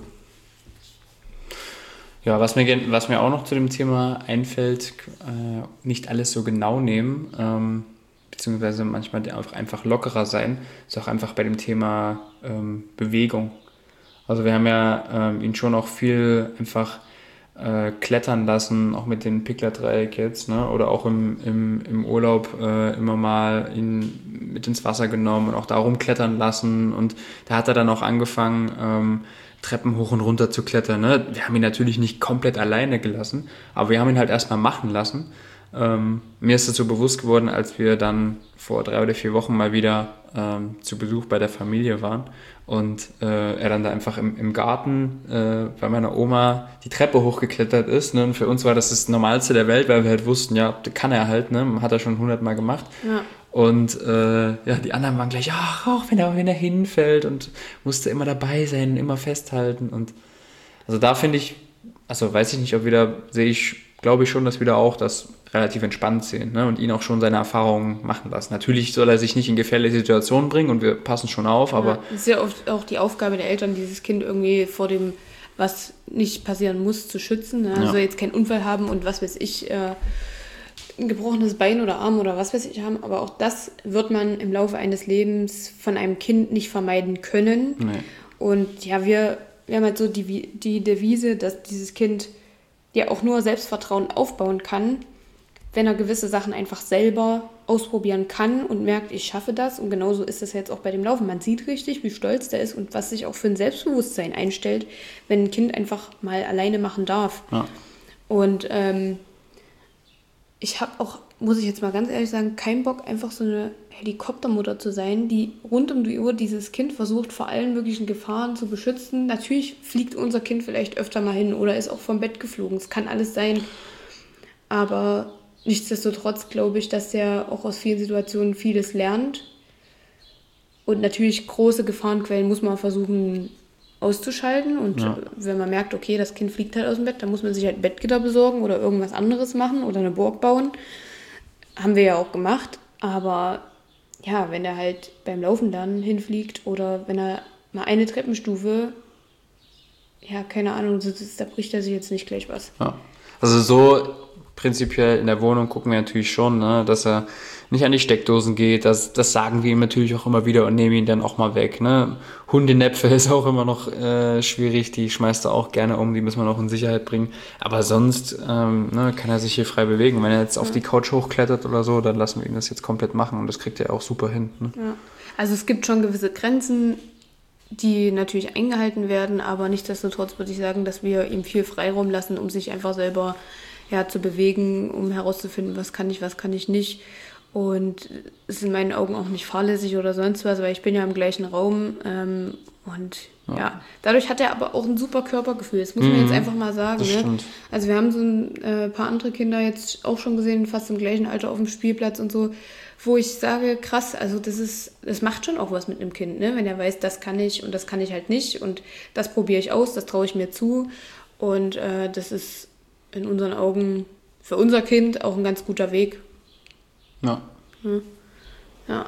Ja, ja was, mir, was mir auch noch zu dem Thema einfällt, äh, nicht alles so genau nehmen, ähm, beziehungsweise manchmal auch einfach lockerer sein, ist auch einfach bei dem Thema ähm, Bewegung. Also wir haben ja ähm, ihn schon auch viel einfach Äh, klettern lassen, auch mit dem Pickler-Dreieck jetzt, ne? Oder auch im, im, im Urlaub äh, immer mal ihn mit ins Wasser genommen und auch da rumklettern lassen und da hat er dann auch angefangen, ähm, Treppen hoch und runter zu klettern. Ne? Wir haben ihn natürlich nicht komplett alleine gelassen, aber wir haben ihn halt erstmal machen lassen. Ähm, mir ist das so bewusst geworden, als wir dann vor drei oder vier Wochen mal wieder ähm, zu Besuch bei der Familie waren und äh, er dann da einfach im, im Garten äh, bei meiner Oma die Treppe hochgeklettert ist. Ne? Und für uns war das das Normalste der Welt, weil wir halt wussten, ja, kann er halt, ne? Hat er schon hundertmal gemacht. Ja. Und äh, ja, die anderen waren gleich, ach, auch wenn er, wenn er hinfällt und musste immer dabei sein, immer festhalten. Und also da finde ich, also weiß ich nicht, ob wieder, sehe ich, glaube ich schon, dass wir da auch das relativ entspannt sehen, ne? Und ihn auch schon seine Erfahrungen machen lassen. Natürlich soll er sich nicht in gefährliche Situationen bringen und wir passen schon auf, aber... Ja, es ist ja oft auch die Aufgabe der Eltern, dieses Kind irgendwie vor dem, was nicht passieren muss, zu schützen. Ne? Also ja. jetzt keinen Unfall haben und was weiß ich, äh, ein gebrochenes Bein oder Arm oder was weiß ich haben, aber auch das wird man im Laufe eines Lebens von einem Kind nicht vermeiden können. Nee. Und ja, wir, wir haben halt so die, die Devise, dass dieses Kind ja auch nur Selbstvertrauen aufbauen kann, wenn er gewisse Sachen einfach selber ausprobieren kann und merkt, ich schaffe das. Und genauso ist das jetzt auch bei dem Laufen. Man sieht richtig, wie stolz der ist und was sich auch für ein Selbstbewusstsein einstellt, wenn ein Kind einfach mal alleine machen darf. Ja. Und ähm, ich habe auch, muss ich jetzt mal ganz ehrlich sagen, keinen Bock, einfach so eine Helikoptermutter zu sein, die rund um die Uhr dieses Kind versucht, vor allen möglichen Gefahren zu beschützen. Natürlich fliegt unser Kind vielleicht öfter mal hin oder ist auch vom Bett geflogen. Es kann alles sein. Aber nichtsdestotrotz glaube ich, dass der auch aus vielen Situationen vieles lernt. Und natürlich große Gefahrenquellen muss man versuchen auszuschalten. Und ja. wenn man merkt, okay, das Kind fliegt halt aus dem Bett, dann muss man sich halt ein Bettgitter besorgen oder irgendwas anderes machen oder eine Burg bauen. Haben wir ja auch gemacht. Aber ja, wenn er halt beim Laufen dann hinfliegt oder wenn er mal eine Treppenstufe, ja, keine Ahnung, da bricht er sich jetzt nicht gleich was. Ja. Also so prinzipiell in der Wohnung gucken wir natürlich schon, ne, dass er nicht an die Steckdosen geht. Das, das sagen wir ihm natürlich auch immer wieder und nehmen ihn dann auch mal weg. Ne. Hundenäpfe ist auch immer noch äh, schwierig, die schmeißt er auch gerne um, die müssen wir noch in Sicherheit bringen. Aber sonst ähm, ne, kann er sich hier frei bewegen. Wenn er jetzt ja. auf die Couch hochklettert oder so, dann lassen wir ihn das jetzt komplett machen und das kriegt er auch super hin. Ne. Ja. Also es gibt schon gewisse Grenzen, die natürlich eingehalten werden, aber nichtsdestotrotz würde ich sagen, dass wir ihm viel Freiraum lassen, um sich einfach selber ja, zu bewegen, um herauszufinden, was kann ich, was kann ich nicht. Und es ist in meinen Augen auch nicht fahrlässig oder sonst was, weil ich bin ja im gleichen Raum. Ähm, und ja. ja, dadurch hat er aber auch ein super Körpergefühl. Das muss man mhm. jetzt einfach mal sagen. Ne? Also wir haben so ein äh, paar andere Kinder jetzt auch schon gesehen, fast im gleichen Alter auf dem Spielplatz und so, wo ich sage, krass, also das ist, das macht schon auch was mit einem Kind, ne? Wenn er weiß, das kann ich und das kann ich halt nicht und das probiere ich aus, das traue ich mir zu. Und äh, das ist in unseren Augen für unser Kind auch ein ganz guter Weg. Ja. Hm. Ja.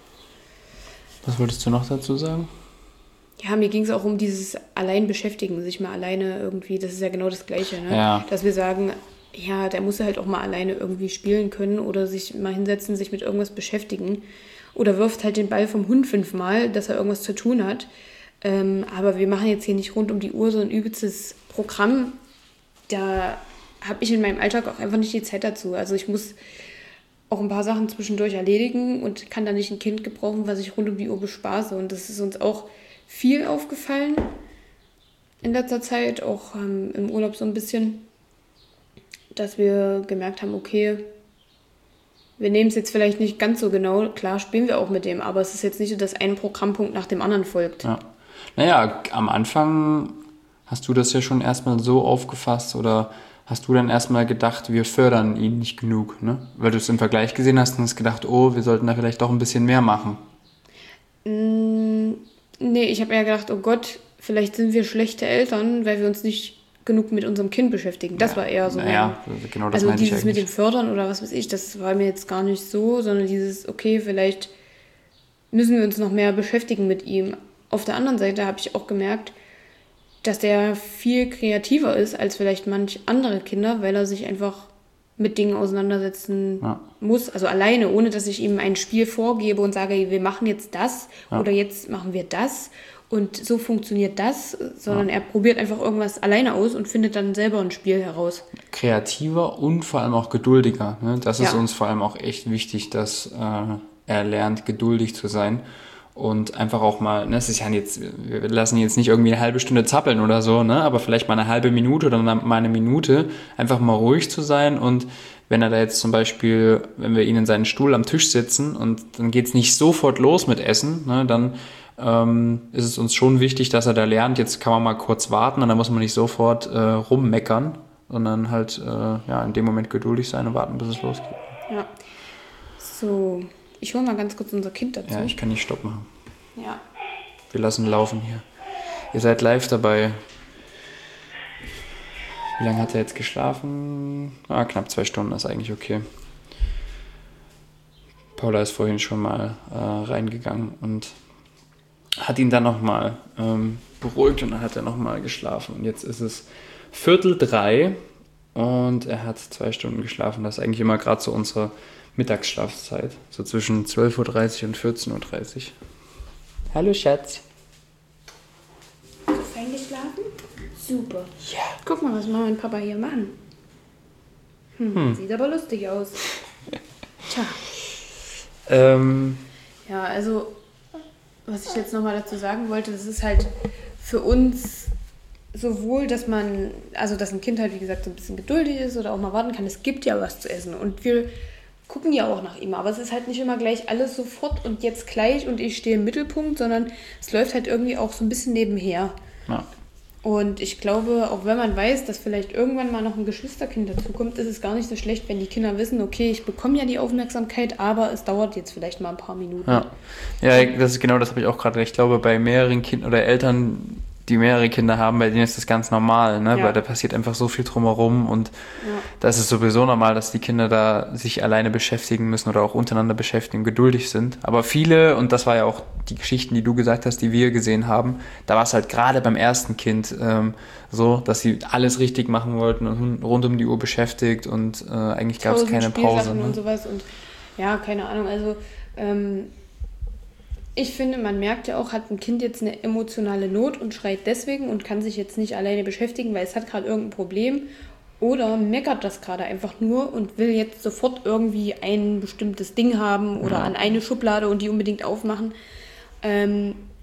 Was wolltest du noch dazu sagen? Ja, mir ging es auch um dieses Alleinbeschäftigen, sich mal alleine irgendwie, das ist ja genau das Gleiche, ne? Ja. Dass wir sagen, ja, der muss halt auch mal alleine irgendwie spielen können oder sich mal hinsetzen, sich mit irgendwas beschäftigen. Oder wirft halt den Ball vom Hund fünfmal, dass er irgendwas zu tun hat. Ähm, aber wir machen jetzt hier nicht rund um die Uhr so ein übelstes Programm. Da habe ich in meinem Alltag auch einfach nicht die Zeit dazu. Also ich muss auch ein paar Sachen zwischendurch erledigen und kann da nicht ein Kind gebrauchen, was ich rund um die Uhr bespaße. Und das ist uns auch viel aufgefallen in letzter Zeit, auch ähm, im Urlaub so ein bisschen, dass wir gemerkt haben, okay, wir nehmen es jetzt vielleicht nicht ganz so genau, klar spielen wir auch mit dem, aber es ist jetzt nicht so, dass ein Programmpunkt nach dem anderen folgt. Ja. Naja, am Anfang hast du das ja schon erstmal so aufgefasst oder hast du dann erstmal gedacht, wir fördern ihn nicht genug, ne? Weil du es im Vergleich gesehen hast und hast gedacht, oh, wir sollten da vielleicht doch ein bisschen mehr machen. Mm, nee, ich habe eher gedacht, oh Gott, vielleicht sind wir schlechte Eltern, weil wir uns nicht genug mit unserem Kind beschäftigen. Das ja, war eher so. Naja, genau das also meine ich dieses mit dem Fördern oder was weiß ich, das war mir jetzt gar nicht so, sondern dieses, okay, vielleicht müssen wir uns noch mehr beschäftigen mit ihm. Auf der anderen Seite habe ich auch gemerkt, dass der viel kreativer ist als vielleicht manch andere Kinder, weil er sich einfach mit Dingen auseinandersetzen ja. muss, also alleine, ohne dass ich ihm ein Spiel vorgebe und sage, wir machen jetzt das ja. oder jetzt machen wir das und so funktioniert das, sondern ja. er probiert einfach irgendwas alleine aus und findet dann selber ein Spiel heraus. Kreativer und vor allem auch geduldiger. Ne? Das ist ja. uns vor allem auch echt wichtig, dass äh, er lernt, geduldig zu sein. Und einfach auch mal, ne, es ist ja jetzt, wir lassen ihn jetzt nicht irgendwie eine halbe Stunde zappeln oder so, ne, aber vielleicht mal eine halbe Minute oder mal eine Minute, einfach mal ruhig zu sein. Und wenn er da jetzt zum Beispiel, wenn wir ihn in seinen Stuhl am Tisch sitzen und dann geht's nicht sofort los mit Essen, ne, dann ähm, ist es uns schon wichtig, dass er da lernt, jetzt kann man mal kurz warten und dann muss man nicht sofort äh, rummeckern, sondern halt äh, ja, in dem Moment geduldig sein und warten, bis es losgeht. Ja, so. Ich hole mal ganz kurz unser Kind dazu. Ja, ich kann nicht Stopp machen. Ja. Wir lassen laufen hier. Ihr seid live dabei. Wie lange hat er jetzt geschlafen? Ah, knapp zwei Stunden, ist eigentlich okay. Paula ist vorhin schon mal äh, reingegangen und hat ihn dann nochmal ähm, beruhigt und dann hat er nochmal geschlafen. Und jetzt ist es Viertel drei und er hat zwei Stunden geschlafen. Das ist eigentlich immer gerade so unsere Mittagsschlafzeit, so zwischen zwölf Uhr dreißig und vierzehn Uhr dreißig. Hallo Schatz. Hast du fein geschlafen? Super. Ja. Guck mal, was Mama und Papa hier machen. Hm, hm. Sieht aber lustig aus. Tja. Ähm. Ja, also, was ich jetzt nochmal dazu sagen wollte, das ist halt für uns sowohl, dass man, also dass ein Kind halt, wie gesagt, so ein bisschen geduldig ist oder auch mal warten kann. Es gibt ja was zu essen und wir gucken ja auch nach ihm, aber es ist halt nicht immer gleich alles sofort und jetzt gleich und ich stehe im Mittelpunkt, sondern es läuft halt irgendwie auch so ein bisschen nebenher. Ja. Und ich glaube, auch wenn man weiß, dass vielleicht irgendwann mal noch ein Geschwisterkind dazukommt, ist es gar nicht so schlecht, wenn die Kinder wissen, okay, ich bekomme ja die Aufmerksamkeit, aber es dauert jetzt vielleicht mal ein paar Minuten. Ja, ja, das ist genau, das habe ich auch gerade. Ich glaube, bei mehreren Kindern oder Eltern, die mehrere Kinder haben, bei denen ist das ganz normal, ne? Ja. Weil da passiert einfach so viel drumherum und ja. da ist es sowieso normal, dass die Kinder da sich alleine beschäftigen müssen oder auch untereinander beschäftigen, geduldig sind. Aber viele, und das war ja auch die Geschichten, die du gesagt hast, die wir gesehen haben, da war es halt gerade beim ersten Kind ähm, so, dass sie alles richtig machen wollten und rund um die Uhr beschäftigt und äh, eigentlich gab es keine Pause. Ne? Und sowas und ja, keine Ahnung, also ähm, ich finde, man merkt ja auch, hat ein Kind jetzt eine emotionale Not und schreit deswegen und kann sich jetzt nicht alleine beschäftigen, weil es hat gerade irgendein Problem oder meckert das gerade einfach nur und will jetzt sofort irgendwie ein bestimmtes Ding haben oder ja. an eine Schublade und die unbedingt aufmachen. Ähm,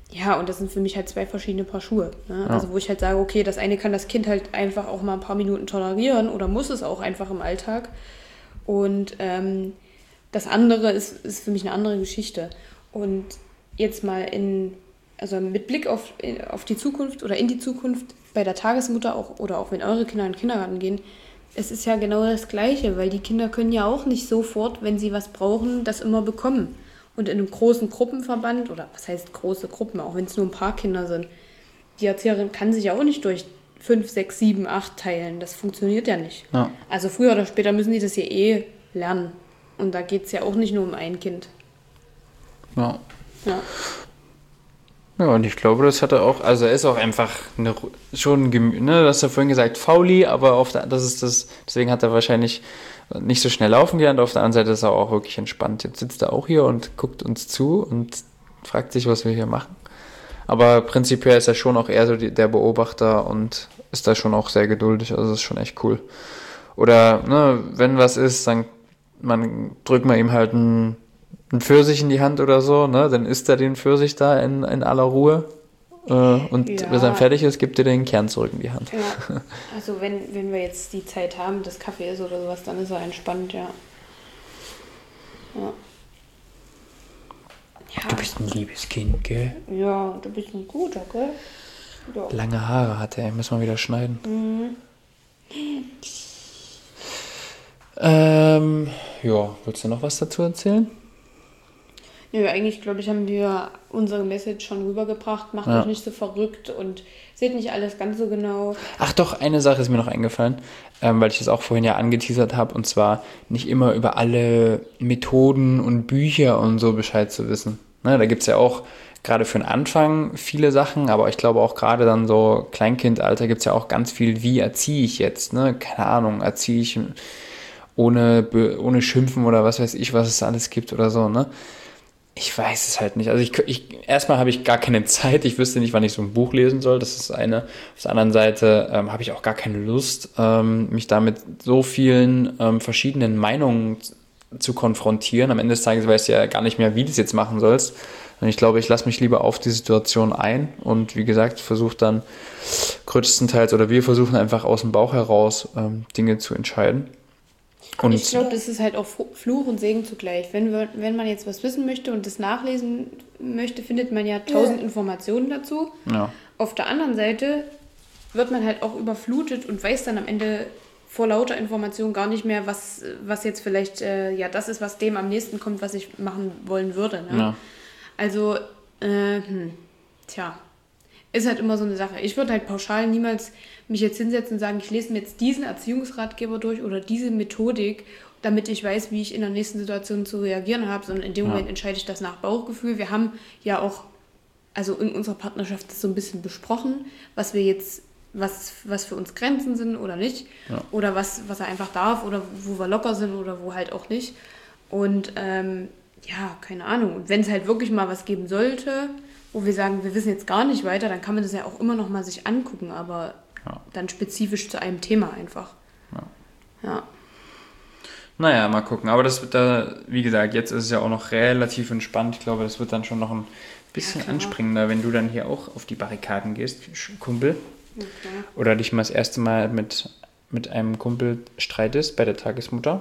ja, und das sind für mich halt zwei verschiedene Paar Schuhe. Ne? Ja. Also wo ich halt sage, okay, das eine kann das Kind halt einfach auch mal ein paar Minuten tolerieren oder muss es auch einfach im Alltag. Und ähm, das andere ist, ist für mich eine andere Geschichte. Und jetzt mal in, also mit Blick auf, auf die Zukunft oder in die Zukunft bei der Tagesmutter auch oder auch wenn eure Kinder in den Kindergarten gehen, es ist ja genau das Gleiche, weil die Kinder können ja auch nicht sofort, wenn sie was brauchen, das immer bekommen. Und in einem großen Gruppenverband, oder was heißt große Gruppen, auch wenn es nur ein paar Kinder sind, die Erzieherin kann sich ja auch nicht durch fünf, sechs, sieben, acht teilen. Das funktioniert ja nicht. Ja. Also früher oder später müssen die das ja eh lernen. Und da geht es ja auch nicht nur um ein Kind. Ja. Ja. Ja, und ich glaube, das hat er auch, also er ist auch einfach eine, schon, gemü- ne, du hast ja vorhin gesagt, fauli, aber auf der, das ist das, deswegen hat er wahrscheinlich nicht so schnell laufen gelernt. Auf der anderen Seite ist er auch wirklich entspannt. Jetzt sitzt er auch hier und guckt uns zu und fragt sich, was wir hier machen. Aber prinzipiell ist er schon auch eher so die, der Beobachter und ist da schon auch sehr geduldig. Also das ist schon echt cool. Oder ne, wenn was ist, dann man drückt man ihm halt einen, einen Pfirsich in die Hand oder so, ne? Dann isst er den Pfirsich da in, in aller Ruhe. Äh, und Ja. bis er fertig ist, gibt er den Kern zurück in die Hand. Ja. Also wenn, wenn wir jetzt die Zeit haben, dass Kaffee ist oder sowas, dann ist er entspannt, ja. Ja. Ja, Du bist ein liebes Kind, gell? ja, du bist ein guter, gell? Ja. Lange Haare hat er, müssen wir wieder schneiden. Mhm. Ähm, ja, willst du noch was dazu erzählen? Nö, eigentlich, glaube ich, haben wir unsere Message schon rübergebracht. Macht Ja. euch nicht so verrückt und seht nicht alles ganz so genau. Ach doch, eine Sache ist mir noch eingefallen, ähm, weil ich das auch vorhin ja angeteasert habe, und zwar nicht immer über alle Methoden und Bücher und so Bescheid zu wissen. Ne, da gibt es ja auch gerade für den Anfang viele Sachen, aber ich glaube auch gerade dann so Kleinkindalter gibt es ja auch ganz viel, wie erziehe ich jetzt, ne? Keine Ahnung, erziehe ich ohne, Be- ohne Schimpfen oder was weiß ich, was es alles gibt oder so, ne? Ich weiß es halt nicht. Also ich, ich erstmal habe ich gar keine Zeit. Ich wüsste nicht, wann ich so ein Buch lesen soll. Das ist eine. Auf der anderen Seite ähm, habe ich auch gar keine Lust, ähm, mich da mit so vielen ähm, verschiedenen Meinungen z- zu konfrontieren. Am Ende des Tages weißt du ja gar nicht mehr, wie du es jetzt machen sollst. Und ich glaube, ich lasse mich lieber auf die Situation ein und wie gesagt, versuche dann größtenteils oder wir versuchen einfach aus dem Bauch heraus ähm, Dinge zu entscheiden. Und ich glaube, das ist halt auch Fluch und Segen zugleich. Wenn, wir, wenn man jetzt was wissen möchte und das nachlesen möchte, findet man ja tausend Informationen dazu. ja. Auf der anderen Seite wird man halt auch überflutet und weiß dann am Ende vor lauter Informationen gar nicht mehr, was, was jetzt vielleicht äh, ja das ist, was dem am nächsten kommt, was ich machen wollen würde. Ne? Ja. Also, äh, hm, tja, ist halt immer so eine Sache. Ich würde halt pauschal niemals mich jetzt hinsetzen und sagen, ich lese mir jetzt diesen Erziehungsratgeber durch oder diese Methodik, damit ich weiß, wie ich in der nächsten Situation zu reagieren habe, sondern in dem Ja. Moment entscheide ich das nach Bauchgefühl. Wir haben ja auch, also in unserer Partnerschaft das so ein bisschen besprochen, was wir jetzt, was, was für uns Grenzen sind oder nicht. Ja. Oder was, was er einfach darf oder wo wir locker sind oder wo halt auch nicht. Und ähm, ja, keine Ahnung. Und wenn es halt wirklich mal was geben sollte, wo wir sagen, wir wissen jetzt gar nicht weiter, dann kann man das ja auch immer noch mal sich angucken, aber Ja. dann spezifisch zu einem Thema einfach. Ja. Ja. Naja, mal gucken. Aber das wird da, wie gesagt, jetzt ist es ja auch noch relativ entspannt. Ich glaube, das wird dann schon noch ein bisschen Ja, klar. anspringender, wenn du dann hier auch auf die Barrikaden gehst, Kumpel. Okay. Oder dich mal das erste Mal mit, mit einem Kumpel streitest bei der Tagesmutter.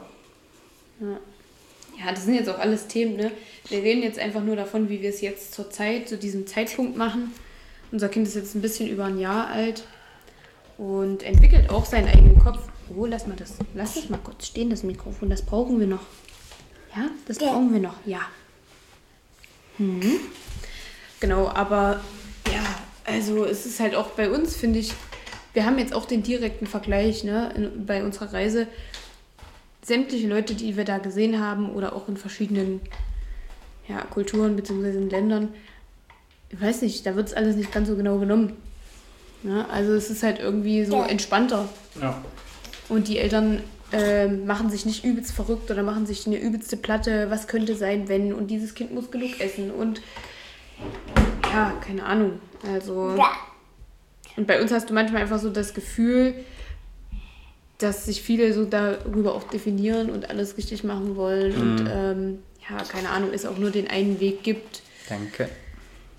Ja, das sind jetzt auch alles Themen, ne? Wir reden jetzt einfach nur davon, wie wir es jetzt zur Zeit, zu diesem Zeitpunkt machen. Unser Kind ist jetzt ein bisschen über ein Jahr alt und entwickelt auch seinen eigenen Kopf. Oh, lass mal das, lass das mal kurz stehen, das Mikrofon, das brauchen wir noch. Ja, das brauchen wir noch, ja. Mhm. Genau, aber ja, also es ist halt auch bei uns, finde ich, wir haben jetzt auch den direkten Vergleich, ne, in, bei unserer Reise. Sämtliche Leute, die wir da gesehen haben oder auch in verschiedenen ja, Kulturen bzw. in Ländern, ich weiß nicht, da wird es alles nicht ganz so genau genommen. Ja, also es ist halt irgendwie so entspannter. Ja. Und die Eltern äh, machen sich nicht übelst verrückt oder machen sich eine übelste Platte, was könnte sein, wenn, und dieses Kind muss genug essen und ja, keine Ahnung. Also und bei uns hast du manchmal einfach so das Gefühl, dass sich viele so darüber auch definieren und alles richtig machen wollen Mhm. und ähm, ja, keine Ahnung, es auch nur den einen Weg gibt. Danke.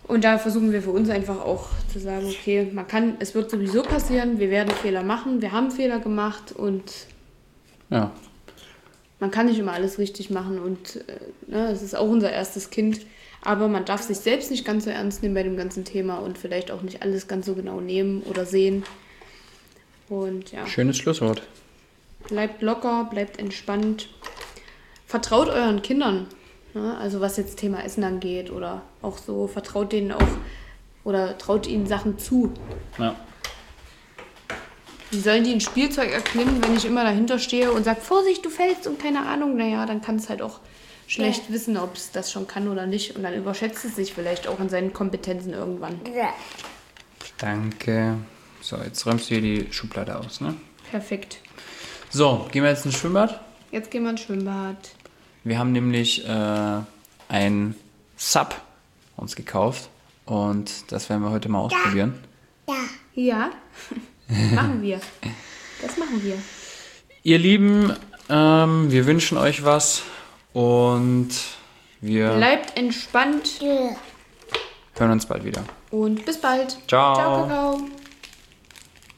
Und da versuchen wir für uns einfach auch zu sagen, okay, man kann, es wird sowieso passieren, wir werden Fehler machen, wir haben Fehler gemacht und Ja. man kann nicht immer alles richtig machen und äh, ne, es ist auch unser erstes Kind, aber man darf sich selbst nicht ganz so ernst nehmen bei dem ganzen Thema und vielleicht auch nicht alles ganz so genau nehmen oder sehen. Und ja, Schönes Schlusswort. bleibt locker, bleibt entspannt, vertraut euren Kindern, ne? Also was jetzt Thema Essen angeht oder auch so, vertraut denen auch oder traut ihnen Sachen zu. Ja. Wie sollen die ein Spielzeug erklimmen, wenn ich immer dahinter stehe und sage, Vorsicht, du fällst und keine Ahnung, naja, dann kann es halt auch schlecht ja. wissen, ob es das schon kann oder nicht. Und dann überschätzt es sich vielleicht auch in seinen Kompetenzen irgendwann. Ja. Danke. So, jetzt räumst du hier die Schublade aus, ne? Perfekt. So, gehen wir jetzt ins Schwimmbad? Jetzt gehen wir ins Schwimmbad. Wir haben nämlich äh, ein Sub uns gekauft und das werden wir heute mal ausprobieren. Ja. Ja. Machen wir. Das machen wir. Ihr Lieben, ähm, wir wünschen euch was und wir bleibt entspannt. hören uns bald wieder. Und bis bald. Ciao. Ciao, Kakao.